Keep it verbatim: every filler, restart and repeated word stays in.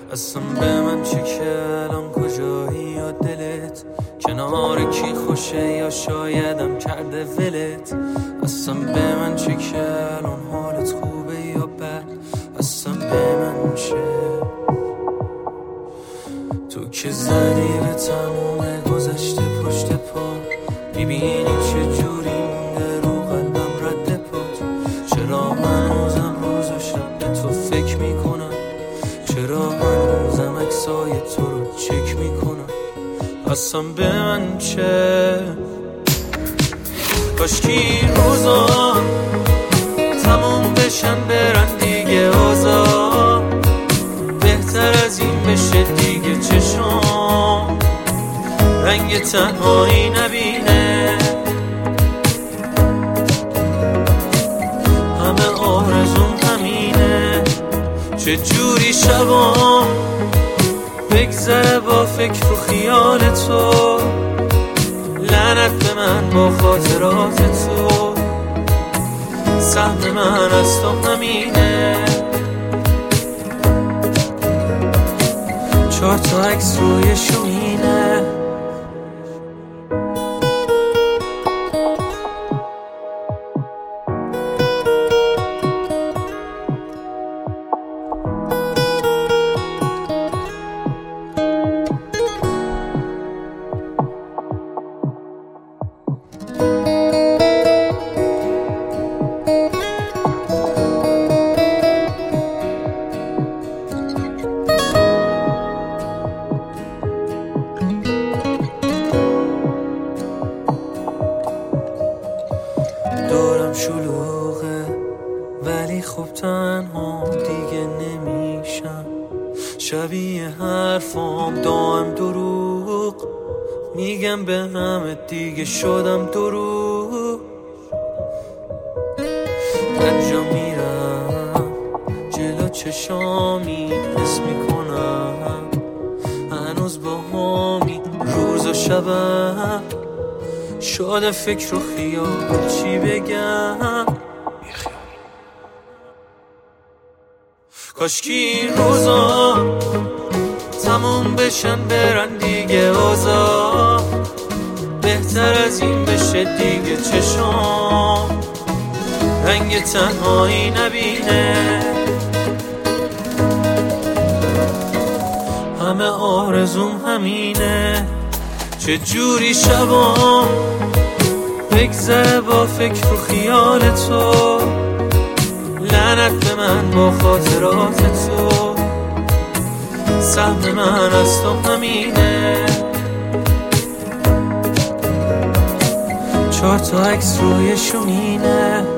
اصلا به من چه که الان کجایی یا دلت کنار کی خوشه یا شایدم کرده ولت. اصلا به من چه که الان حالت خوبه یا بد، اصلا به من چه. تو که زدی به تموم گذشته پشت پا، میبینی چه جوری مونده رو قلبم رد پات. چرا من روزم روز و شب به تو فکر میکنم، چرا من روزم اکسای تو رو چک میکنم. اصلا به من چه. کاشکی روزان تموم بشن برن دیگه اوضاع، بهتر از این بشه دیگه چشم رنگ تنهایی نبینه. همه آرزوم همینه، چه جوری شبام بگذره با فکر و خیال تو. لعنت به من با خاطرات تو، سهم من از تو همینه. چهار تا عکس روی شومینه، دورم شلوغه ولی خب تنها دیگه نمیشم. شبیه حرفام دائم دروغ میگم به همه، دیگه شدم دروغ. هر جا میرم جلو چشامی حس میکنم هنوز با همی روز و شبم شده فکر و خیال. چی بگم کاشکی روزا تموم بشن برن دیگه اوضاع، بهتر از این بشه دیگه چشم رنگ تنهایی نبینه. همه آرزوم همینه، چه جوری شبام بگذره با فکر و خیال تو. لعنت به من با خاطرات تو، سهم من از تو همینه. چهار تا عکس روی شومینه.